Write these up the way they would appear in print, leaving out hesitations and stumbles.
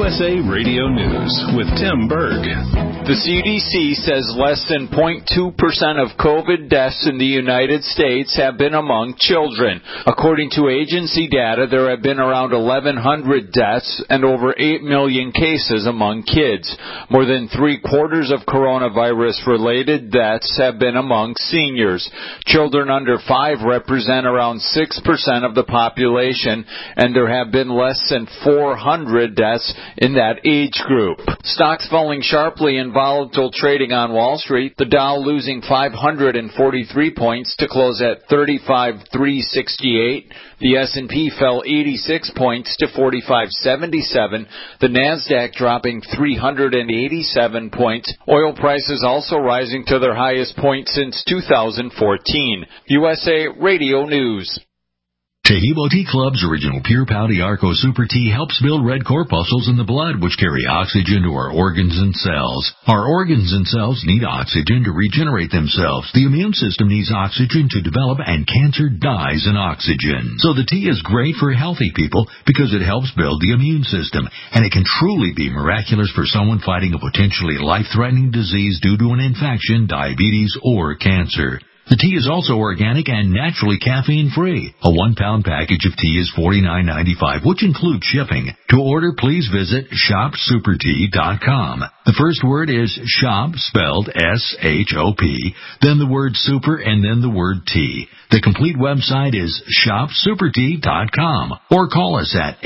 USA Radio News with Tim Berg. The CDC says less than 0.2% of COVID deaths in the United States have been among children. According to agency data, there have been around 1,100 deaths and over 8 million cases among kids. More than three-quarters of coronavirus-related deaths have been among seniors. Children under 5 represent around 6% of the population, and there have been less than 400 deaths in that age group. Stocks falling sharply in volatile trading on Wall Street, the Dow losing 543 points to close at 35,368. The S&P fell 86 points to 4577. The Nasdaq dropping 387 points. Oil prices also rising to their highest point since 2014. USA Radio News. Taheebo Tea Club's original Pure Pau Arco Super Tea helps build red corpuscles in the blood, which carry oxygen to our organs and cells. Our organs and cells need oxygen to regenerate themselves. The immune system needs oxygen to develop, and cancer dies in oxygen. So the tea is great for healthy people because it helps build the immune system, and it can truly be miraculous for someone fighting a potentially life-threatening disease due to an infection, diabetes, or cancer. The tea is also organic and naturally caffeine-free. A 1-pound package of tea is $49.95, which includes shipping. To order, please visit shopsupertea.com. The first word is shop, spelled S-H-O-P, then the word super, and then the word tea. The complete website is shopsupertea.com, or call us at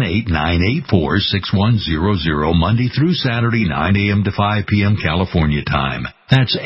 818-984-6100, Monday through Saturday, 9 a.m. to 5 p.m. California time. That's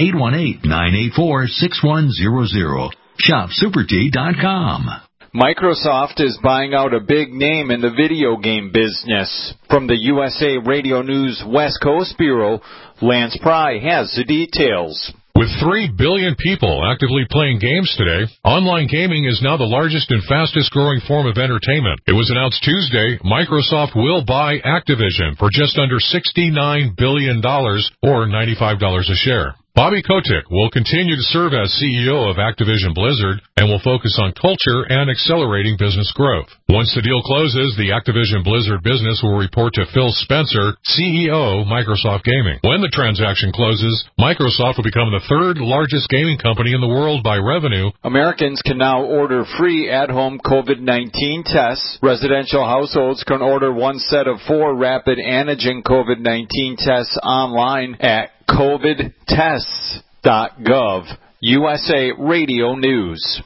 818-984-6100. ShopSuperTea.com. Microsoft is buying out a big name in the video game business. From the USA Radio News West Coast Bureau, Lance Pry has the details. With 3 billion people actively playing games today, online gaming is now the largest and fastest growing form of entertainment. It was announced Tuesday Microsoft will buy Activision for just under $69 billion, or $95 a share. Bobby Kotick will continue to serve as CEO of Activision Blizzard and will focus on culture and accelerating business growth. Once the deal closes, the Activision Blizzard business will report to Phil Spencer, CEO, Microsoft Gaming. When the transaction closes, Microsoft will become the 3rd largest gaming company in the world by revenue. Americans can now order free at-home COVID-19 tests. Residential households can order one set of 4 rapid antigen COVID-19 tests online at covidtests.gov. USA Radio News.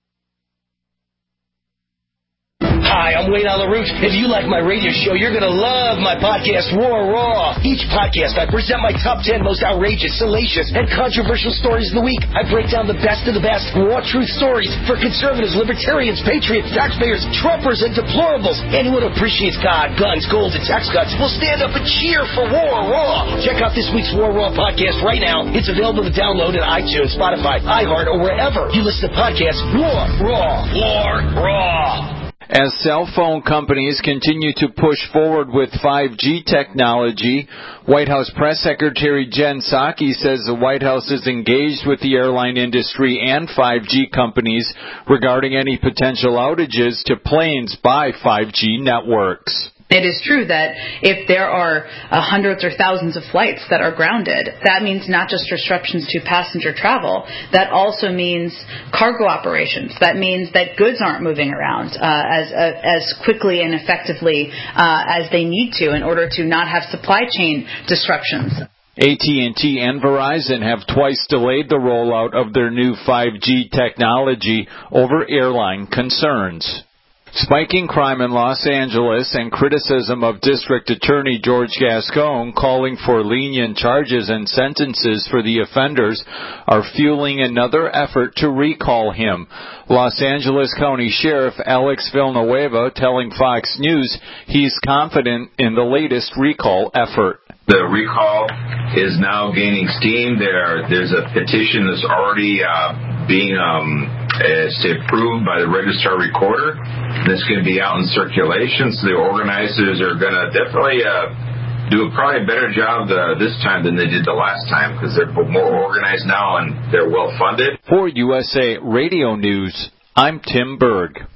Hi, I'm Wayne LaRouche. If you like my radio show, you're going to love my podcast, War Raw. Each podcast, I present my top 10 most outrageous, salacious, and controversial stories of the week. I break down the best of the best raw truth stories for conservatives, libertarians, patriots, taxpayers, Trumpers, and deplorables. Anyone who appreciates God, guns, gold, and tax cuts will stand up and cheer for War Raw. Check out this week's War Raw podcast right now. It's available to download at iTunes, Spotify, iHeart, or wherever you listen to podcasts. War Raw. War Raw. As cell phone companies continue to push forward with 5G technology, White House Press Secretary Jen Psaki says the White House is engaged with the airline industry and 5G companies regarding any potential outages to planes by 5G networks. It is true that if there are hundreds or thousands of flights that are grounded, that means not just disruptions to passenger travel. That also means cargo operations. That means that goods aren't moving around as quickly and effectively as they need to in order to not have supply chain disruptions. AT&T and Verizon have twice delayed the rollout of their new 5G technology over airline concerns. Spiking crime in Los Angeles and criticism of District Attorney George Gascon calling for lenient charges and sentences for the offenders are fueling another effort to recall him. Los Angeles County Sheriff Alex Villanueva telling Fox News he's confident in the latest recall effort. The recall is now gaining steam. There's a petition that's already being approved by the Registrar Recorder. That's going to be out in circulation, so the organizers are going to definitely do probably a better job this time than they did the last time because they're more organized now and they're well funded. For USA Radio News, I'm Tim Berg.